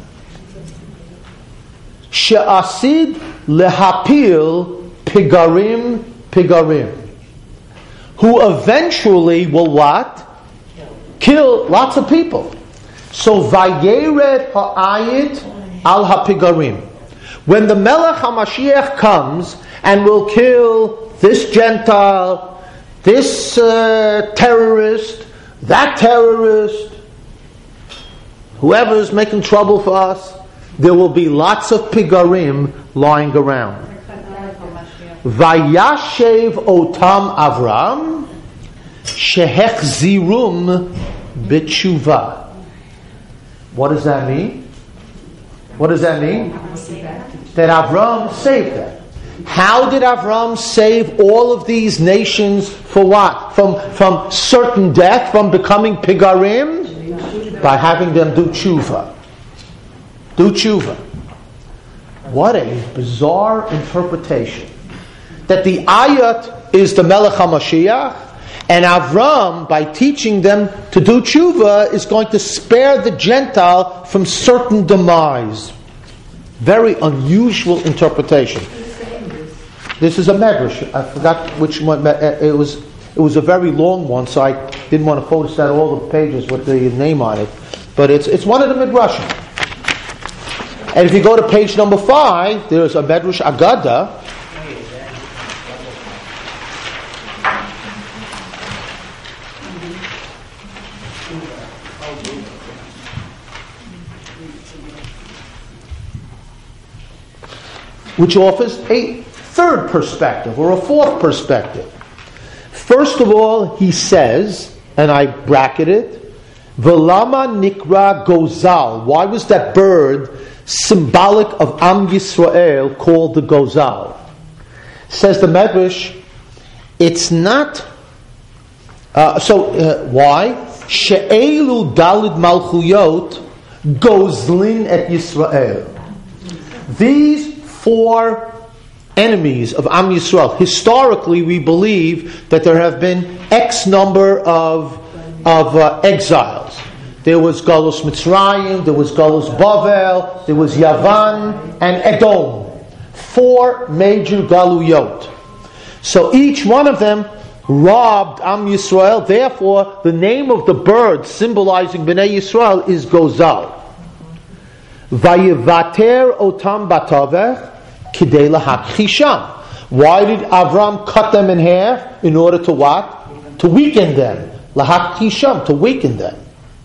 She'asid lehapil pigarim pigarim. Who eventually will what? Kill lots of people. So vayered ha'ayit al hapigarim. When the Melech HaMashiach comes and will kill this Gentile, this uh, terrorist, that terrorist, whoever is making trouble for us, there will be lots of pigarim lying around. Vayashev otam Avram shehechzirum b'tshuva. What does that mean? What does that mean? That Avram saved them. How did Avram save all of these nations for what? From, from certain death, from becoming pigarim? By having them do tshuva. Do tshuva. What a bizarre interpretation. That the ayat is the Melech HaMashiach, and Avram, by teaching them to do tshuva, is going to spare the Gentile from certain demise. Very unusual interpretation. This is a medrash. I forgot which one. It was. It was a very long one, so I didn't want to photostat all the pages with the name on it. But it's it's one of the midrashim. And if you go to page number five, there's a medrash Agada. Which offers a third perspective or a fourth perspective. First of all, he says, and I bracket it, Velama Nikra Gozal. Why was that bird symbolic of Am Yisrael called the Gozal? Says the Medrash, it's not. Uh, so uh, why? She'elu Dalid Malchuyot Gozlin et Yisrael. These four enemies of Am Yisrael. Historically, we believe that there have been X number of of uh, exiles. There was Galus Mitzrayim, there was Galus Bavel, there was Yavan, and Edom. Four major Galuyot. So each one of them robbed Am Yisrael. Therefore, the name of the bird symbolizing Bnei Yisrael is Gozal. Vayivater otam batavech kidei lahakchisham. Why did Avram cut them in half? In order to what? To weaken them. Lahakchisham, to weaken them.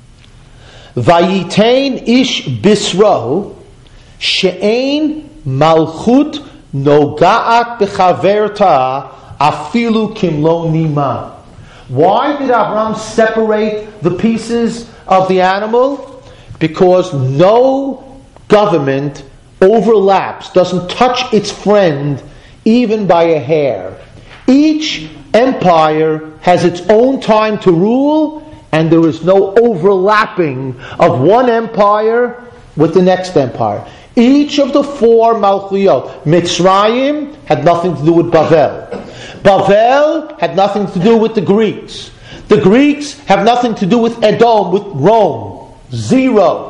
Vayitain ish bisro she'ein malchut nogaat b'chaverta afilu kimlo nima. Why did Avram separate the pieces of the animal? Because no government overlaps, doesn't touch its friend even by a hair. Each empire has its own time to rule, and there is no overlapping of one empire with the next empire. Each of the four Malchuyot, Mitzrayim had nothing to do with Bavel. Bavel had nothing to do with the Greeks. The Greeks have nothing to do with Edom, with Rome. Zero.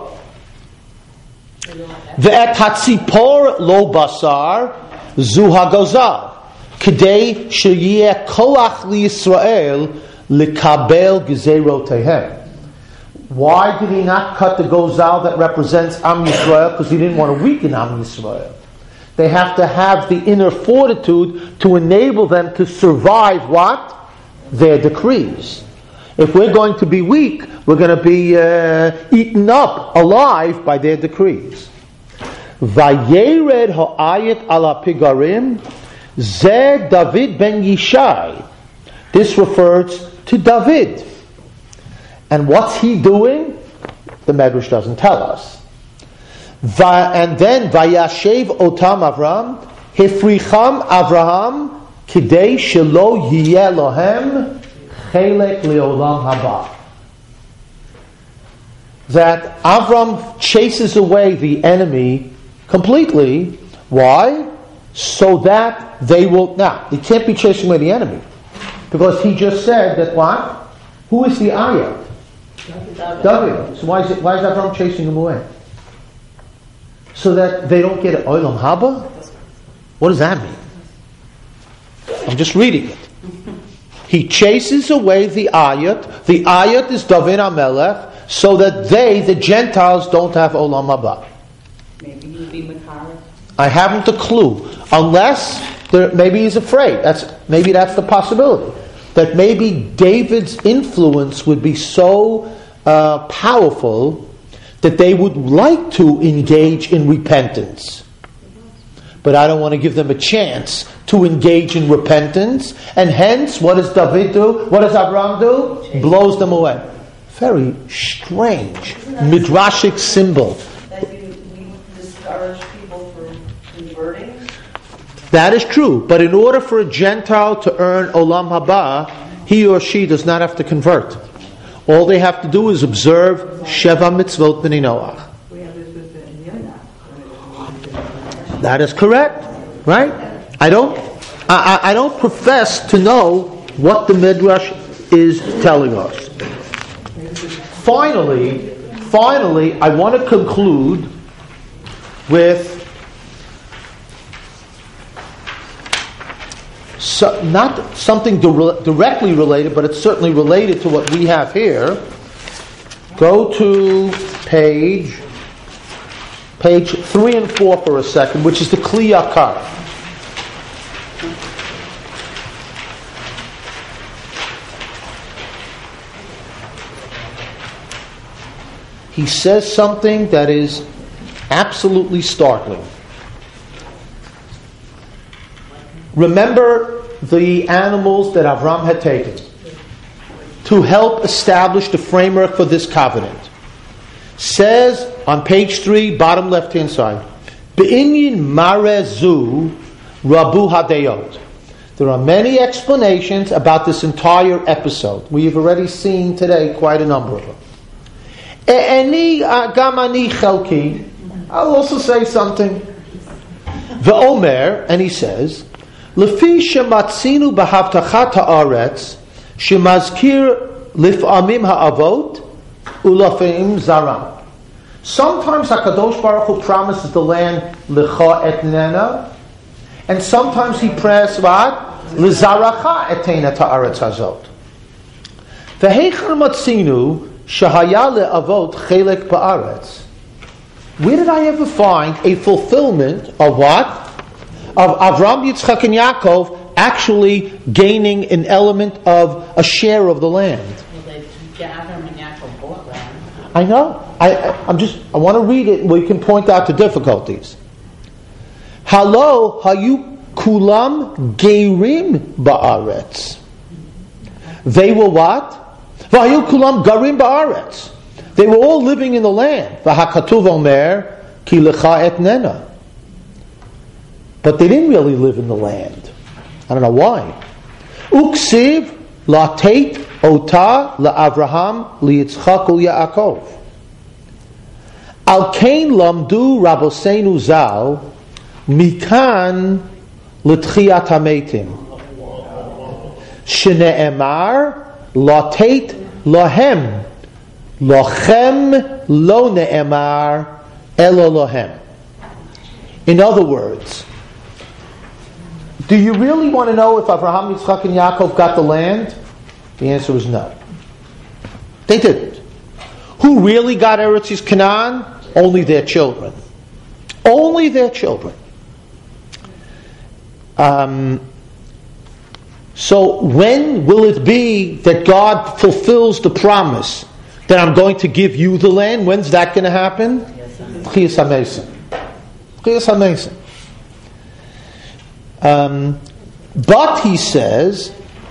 Ve'et hatzipor lo basar zu hagozal k'dei sheyeh koach liYisrael likabel gezeroteihem. Why did he not cut the gozal that represents Am Yisrael? Because he didn't want to weaken Am Yisrael. They have to have the inner fortitude to enable them to survive what? Their decrees. If we're going to be weak, we're going to be uh, eaten up alive by their decrees. Vayered ha'ayit ala pigarim Zeh David ben Yishai. This refers to David. And what's he doing? The Medrash doesn't tell us. Va, and then Vayashev Otam Avram, Hifricham Avraham, Kidei Shelo Yiyeh Lohem, Chelek Leolam Haba. That Avram chases away the enemy completely. Why? So that they will... Now, he can't be chasing away the enemy. Because he just said that what? Who is the ayat? David. David. So why is, it, why is Avram chasing him away? So that they don't get Olam Haba? What does that mean? I'm just reading it. He chases away the ayat. The ayat is David HaMelech, so that they, the Gentiles, don't have Olam Haba. Maybe he'd be Makara. I haven't a clue. Unless, there, maybe he's afraid. That's Maybe that's the possibility. That maybe David's influence would be so uh, powerful that they would like to engage in repentance. But I don't want to give them a chance to engage in repentance. And hence, what does David do? What does Abraham do? Blows them away. Very strange, midrashic symbol. That you, you discourage people from converting? That is true. But in order for a Gentile to earn Olam Haba, he or she does not have to convert. All they have to do is observe Sheva Mitzvot B'nai Noach. That is correct, right? I don't, I, I don't profess to know what the Midrash is telling us. Finally, finally, I want to conclude with so, not something dire- directly related, but it's certainly related to what we have here. Go to page page three and four for a second, which is the Kli Yakar. He says something that is absolutely startling. Remember the animals that Avram had taken to help establish the framework for this covenant. Says on page three, bottom left-hand side, Be'inyin marezu rabu hadeyot. There are many explanations about this entire episode. We have already seen today quite a number of them. E'eni gamani chelki. I'll also say something. Ve'omer, and he says, Lefi shematzinu b'havtachat ha'aretz shemazkir lif'amim ha'avot ulafim zaram. Sometimes HaKadosh Baruch Hu promises the land lecha etnena, and sometimes he prays what? Lezaracha etena ta'aretz hazot. V'heicher matzinu shahaya le'avot chelek ba'aretz. Where did I ever find a fulfillment of what? Of Avram, Yitzchak, and Yaakov actually gaining an element of a share of the land. Well, they, Avram and Yaakov bought land. I know. I, I, I'm just. I want to read it. We can point out the difficulties. Halo hayu kulam gerim ba'aretz. They were what? Hayu kulam garim ba'aretz. They were all living in the land. V'hakatuv omer ki lecha etnena. But they didn't really live in the land. I don't know why. Uksiv latet ota la'Avraham liyitzchak u'Yaakov. Al kain lamdu rabosenu zal mikan l'tchiyat hametim. Shene'emar latet lahem lochem lo ne'emar elo lohem. In other words, do you really want to know if Avraham, Yitzchak, and Yaakov got the land? The answer is no. They didn't. Who really got Eretz Yisrael Canaan? Only their children. Only their children. Um, so when will it be that God fulfills the promise that I'm going to give you the land? When's that going to happen? Chiyas HaMesim. Chiyas HaMesim. Um, but he says,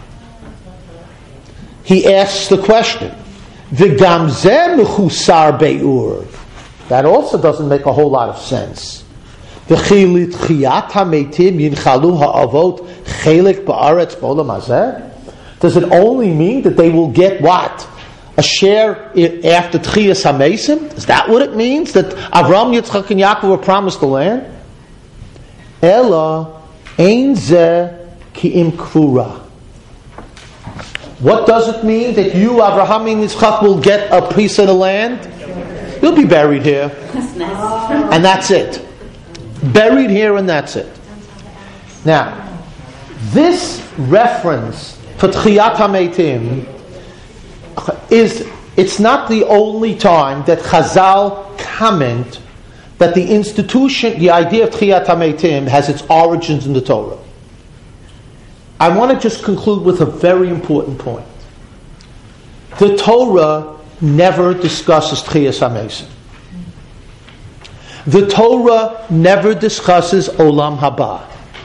he asks the question, V'gam zeh mechusar be'ur. That also doesn't make a whole lot of sense. V'chi litchiyat hametim yinchalu ha'avot chelik ba'aretz b'olam hazeh. Does it only mean that they will get what? A share after Tchiyas HaMesim? Is that what it means? That Avram, Yitzchak, and Yaakov were promised the land? Ela ein zeh ki im kvura. What does it mean that you, Avraham and Yitzchak, will get a piece of the land? You'll be buried here. And that's it. Buried here and that's it. Now, this reference for Tchiyat HaMeitim is, it's not the only time that Chazal comment that the institution, the idea of Tchiyat HaMeitim has its origins in the Torah. I want to just conclude with a very important point. The Torah never discusses Tchiyas HaMeisim. The Torah never discusses Olam Haba.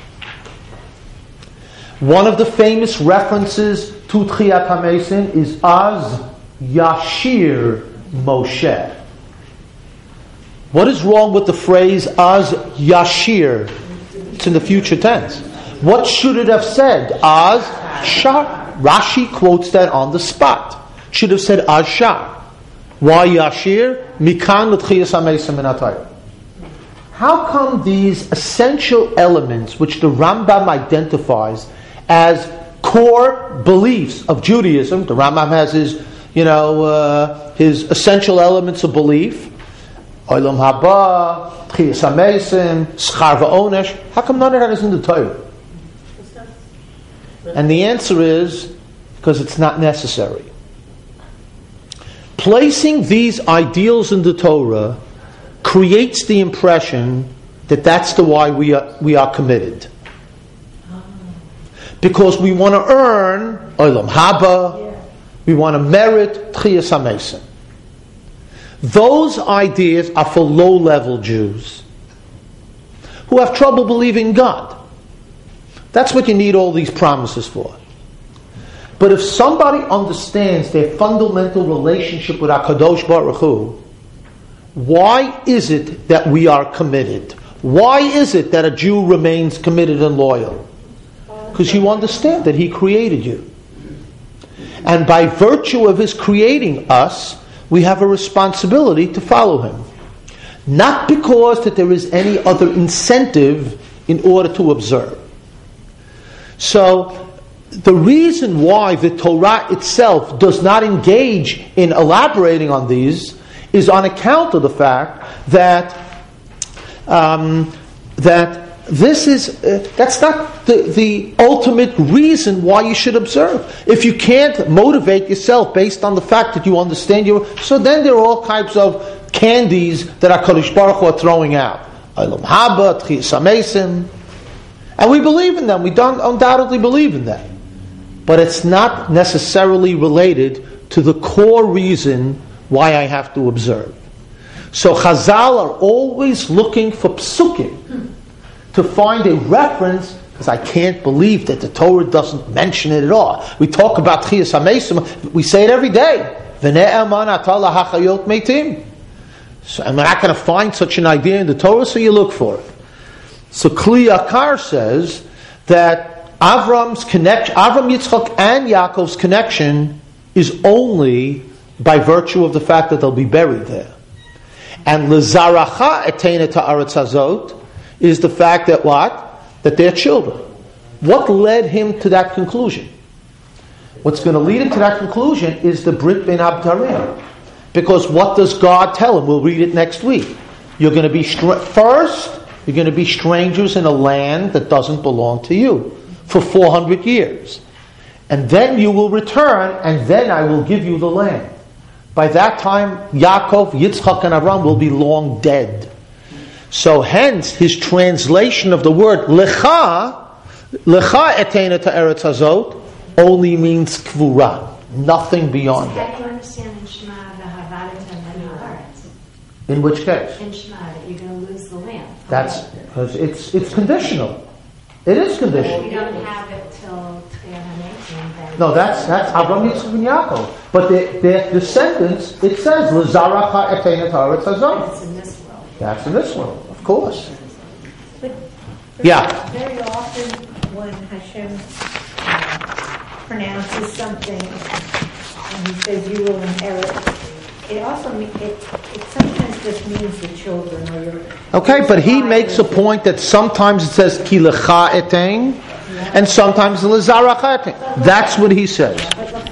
One of the famous references to Tchiyat HaMeisim is Az Yashir Moshe. What is wrong with the phrase Az Yashir? It's in the future tense. What should it have said? Az Shar. Rashi quotes that on the spot. Should have said Az Shar. Why Yashir? Mikan l'tchiyas hamesim min HaTorah. How come these essential elements, which the Rambam identifies as core beliefs of Judaism, the Rambam has his, you know, uh, his essential elements of belief, Olam Haba, Tchiyas hamesim, Schar v'onesh. How come none of that is in the Torah? And the answer is because it's not necessary. Placing these ideals in the Torah creates the impression that that's the why we are, we are committed. Because we want to earn Olam Haba, we want to merit Tchiyas HaMeisim. Those ideas are for low-level Jews who have trouble believing God. That's what you need all these promises for. But if somebody understands their fundamental relationship with HaKadosh Baruch Hu, why is it that we are committed? Why is it that a Jew remains committed and loyal? Because you understand that He created you. And by virtue of His creating us, we have a responsibility to follow Him. Not because that there is any other incentive in order to observe. So, the reason why the Torah itself does not engage in elaborating on these is on account of the fact that um, that this is uh, that's not the, the ultimate reason why you should observe. If you can't motivate yourself based on the fact that you understand your, so then there are all types of candies that HaKadosh Baruch Hu are throwing out. Olam Haba, Tchiyas HaMeisim. And we believe in them. We don't undoubtedly believe in them. But it's not necessarily related to the core reason why I have to observe. So Chazal are always looking for psukim to find a reference, because I can't believe that the Torah doesn't mention it at all. We talk about Tchiyas HaMeisim, we say it every day. V'ne'eman ata lahachayot meitim. So I'm not going to find such an idea in the Torah, so you look for it. So Kli Yakar says that Avram's connection, Avram, Yitzchak, and Yaakov's connection is only by virtue of the fact that they'll be buried there. And L'zaracha etena ta'aretz hazot is the fact that what? That they're children. What led him to that conclusion? What's going to lead him to that conclusion is the Brit Ben Abtarim. Because what does God tell him? We'll read it next week. You're going to be str- first. You're going to be strangers in a land that doesn't belong to you for four hundred years. And then you will return, and then I will give you the land. By that time, Yaakov, Yitzchak, and Abraham will be long dead. So hence, his translation of the word Lecha, Lecha etena ta'eretz hazot, only means kvura. Nothing beyond so that. How do you understand in Shema v'havadatem b'nei haaretz? In which case? In Shema, that you're going to lose the land. That's because it's it's conditional. It is If conditional. we don't have it till twenty eighteen, then. No, that's that's Abraham, Yitzchak, and Yaakov. But their, their descendants, it says, L'zaracha etein haaretz hazot. That's in this world. That's in this world, of course. But, but Yeah. very often when Hashem uh, pronounces something and he says you will inherit, it also me- it, it sometimes just means the children or your. Okay, but he makes a point that sometimes it says ki lecha etein, and sometimes l'zaracha etein. That's what he says. But